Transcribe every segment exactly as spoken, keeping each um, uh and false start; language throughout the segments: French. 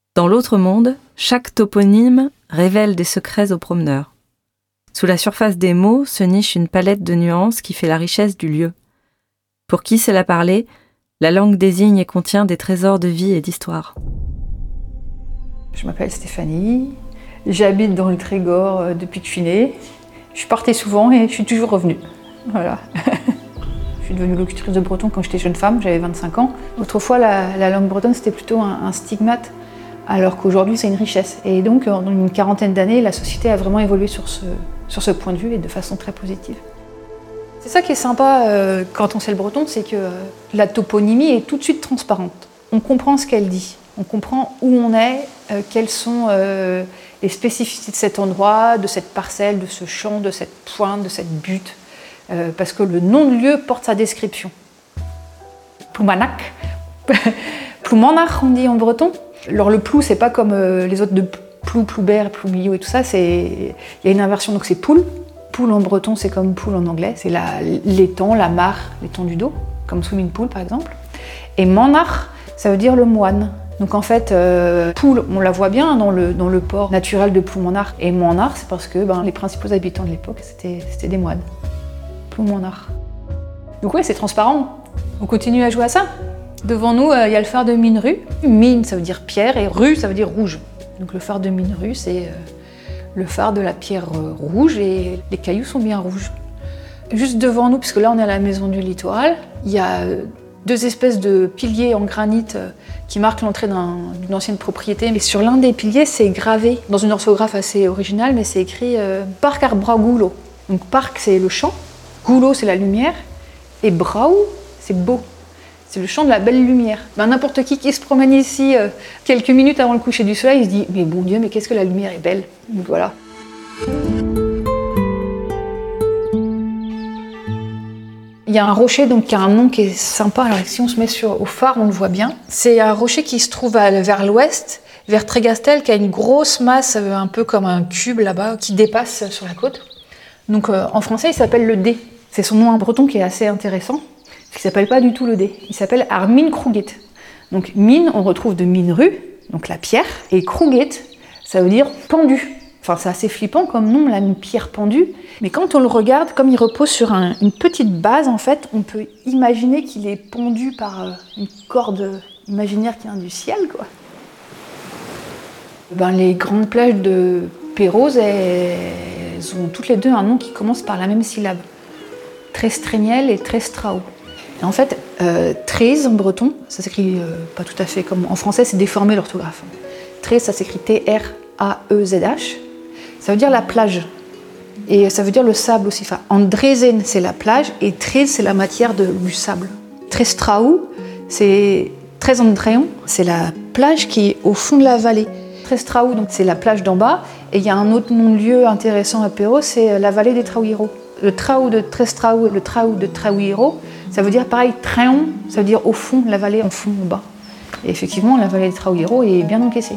Dans l'autre monde, chaque toponyme révèle des secrets aux promeneurs. Sous la surface des mots se niche une palette de nuances qui fait la richesse du lieu. Pour qui sait la parler, la langue désigne et contient des trésors de vie et d'histoire. Je m'appelle Stéphanie, j'habite dans le Trégor euh, depuis que je suis née. Je partais souvent et je suis toujours revenue. Voilà. Je suis devenue locutrice de breton quand j'étais jeune femme, j'avais vingt-cinq ans. Autrefois, la, la langue bretonne, c'était plutôt un, un stigmate, alors qu'aujourd'hui, c'est une richesse. Et donc, en une quarantaine d'années, la société a vraiment évolué sur ce, sur ce point de vue et de façon très positive. C'est ça qui est sympa euh, quand on sait le breton, c'est que euh, la toponymie est tout de suite transparente. On comprend ce qu'elle dit, on comprend où on est, euh, quelles sont euh, les spécificités de cet endroit, de cette parcelle, de ce champ, de cette pointe, de cette butte, euh, parce que le nom de lieu porte sa description. Ploumanac, Ploumanach, on dit en breton. Alors le plou, c'est pas comme euh, les autres de plou, ploubert, ploumillou et tout ça, c'est... il y a une inversion, donc c'est poule. Poule en breton, c'est comme poule en anglais, c'est la, l'étang, la mare, l'étang du dos, comme swimming pool par exemple. Et manach, ça veut dire le moine. Donc en fait, euh, poule, on la voit bien dans le, dans le port naturel de Ploumanach. Et manach, c'est parce que ben, les principaux habitants de l'époque, c'était, c'était des moines. Ploumanach. Donc ouais, c'est transparent. On continue à jouer à ça. Devant nous, il euh, y a le phare de Mine-Rue. Mine, ça veut dire pierre, et rue, ça veut dire rouge. Donc le phare de Mine-Rue, c'est... Euh, le phare de la pierre rouge et les cailloux sont bien rouges. Juste devant nous, puisque là on est à la maison du littoral, il y a deux espèces de piliers en granit qui marquent l'entrée d'un, d'une ancienne propriété. Et sur l'un des piliers, c'est gravé dans une orthographe assez originale, mais c'est écrit euh, Parc Arbraugulo. Donc parc, c'est le champ, goulot, c'est la lumière, et brau, c'est beau. C'est le champ de la belle lumière. Ben, n'importe qui qui se promène ici euh, quelques minutes avant le coucher du soleil, il se dit « Mais bon Dieu, mais qu'est-ce que la lumière est belle !» Donc voilà. Il y a un rocher donc, qui a un nom qui est sympa. Alors si on se met sur, au phare, on le voit bien. C'est un rocher qui se trouve à, vers l'ouest, vers Trégastel, qui a une grosse masse, un peu comme un cube là-bas, qui dépasse sur la côte. Donc euh, en français, il s'appelle le Dé. C'est son nom en breton qui est assez intéressant. Il ne s'appelle pas du tout le dé, il s'appelle Armin Kruget. Donc mine, on retrouve de mine-rue, donc la pierre, et Kruget, ça veut dire pendu. Enfin, c'est assez flippant comme nom, là, une pierre pendue. Mais quand on le regarde, comme il repose sur un, une petite base, en fait, on peut imaginer qu'il est pendu par euh, une corde imaginaire qui vient du ciel, quoi. Ben, les grandes plages de Pérouse, elles ont toutes les deux un nom qui commence par la même syllabe. Trestreniel et Trestrao. Et en fait, euh, Trez en breton, ça s'écrit euh, pas tout à fait comme en français, c'est déformé l'orthographe. Trez, ça s'écrit T R A E Z H. Ça veut dire la plage. Et ça veut dire le sable aussi. Enfin, Andrezen, c'est la plage, et Trez, c'est la matière de, du sable. Trestrao, c'est Trez Andréon, c'est la plage qui est au fond de la vallée. Trestrao, donc c'est la plage d'en bas. Et il y a un autre non-lieu intéressant à Pérouse, c'est la vallée des Trauiro. Le trau de Trestrao et le trau de Trauiro, ça veut dire pareil, Tréon, ça veut dire au fond, la vallée en fond, au bas. Et effectivement, la vallée de Trauiro est bien encaissée.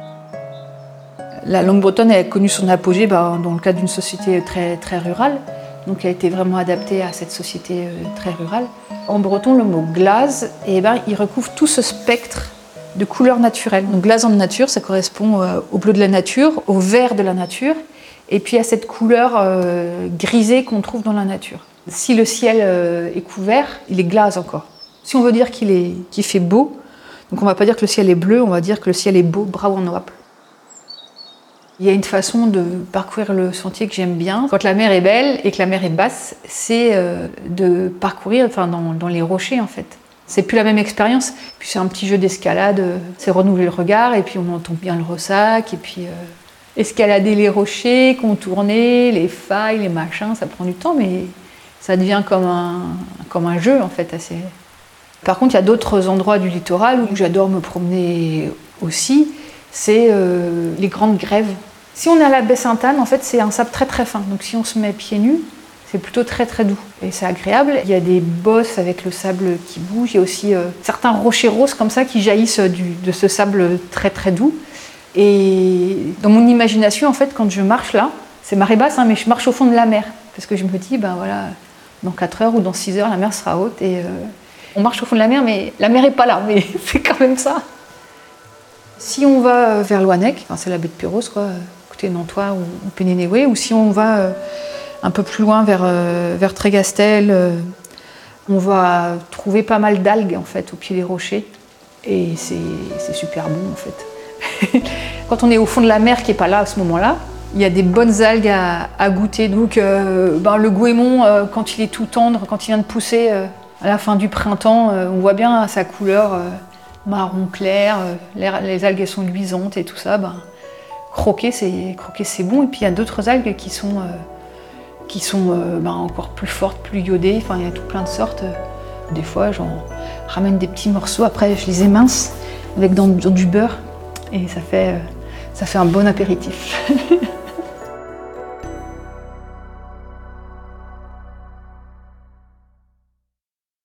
La langue bretonne a connu son apogée bah, dans le cadre d'une société très, très rurale, donc elle a été vraiment adaptée à cette société très rurale. En breton, le mot glaze, eh ben, il recouvre tout ce spectre de couleurs naturelles. Donc glace en nature, ça correspond au bleu de la nature, au vert de la nature, et puis à cette couleur euh, grisée qu'on trouve dans la nature. Si le ciel euh, est couvert, il est glace encore. Si on veut dire qu'il est, qu'il fait beau, donc on ne va pas dire que le ciel est bleu, on va dire que le ciel est beau, brau en oap. Il y a une façon de parcourir le sentier que j'aime bien. Quand la mer est belle et que la mer est basse, c'est euh, de parcourir enfin, dans, dans les rochers en fait. C'est plus la même expérience. Puis c'est un petit jeu d'escalade, c'est renouveler le regard et puis on entend bien le ressac et puis... Euh, escalader les rochers, contourner, les failles, les machins, ça prend du temps, mais ça devient comme un, comme un jeu en fait. Assez... Par contre, il y a d'autres endroits du littoral où j'adore me promener aussi, c'est euh, les grandes grèves. Si on est à la baie Sainte-Anne, en fait, c'est un sable très très fin, donc si on se met pieds nus, c'est plutôt très très doux et c'est agréable. Il y a des bosses avec le sable qui bouge, il y a aussi euh, certains rochers roses comme ça qui jaillissent du, de ce sable très très doux. Et dans mon imagination, en fait, quand je marche là, c'est marée basse, hein, mais je marche au fond de la mer. Parce que je me dis, ben voilà, dans quatre heures ou dans six heures, la mer sera haute. Et euh, on marche au fond de la mer, mais la mer n'est pas là, mais c'est quand même ça. Si on va vers Loannec, enfin, c'est la baie de Perros, quoi, côté Nantois ou, ou Pénénéoué, ou si on va euh, un peu plus loin vers, euh, vers Trégastel, euh, on va trouver pas mal d'algues en fait au pied des rochers. Et c'est, c'est super bon en fait. Quand on est au fond de la mer qui n'est pas là à ce moment-là, il y a des bonnes algues à, à goûter. Donc euh, ben, le goémon, euh, quand il est tout tendre, quand il vient de pousser euh, à la fin du printemps, euh, on voit bien sa couleur. Euh, marron clair, euh, les algues elles sont luisantes et tout ça, ben, croquer, c'est, croquer c'est bon. Et puis il y a d'autres algues qui sont, euh, qui sont euh, ben, encore plus fortes, plus iodées, enfin il y a tout plein de sortes. Des fois j'en ramène des petits morceaux, après je les émince avec dans, dans du beurre et ça fait, euh, ça fait un bon apéritif.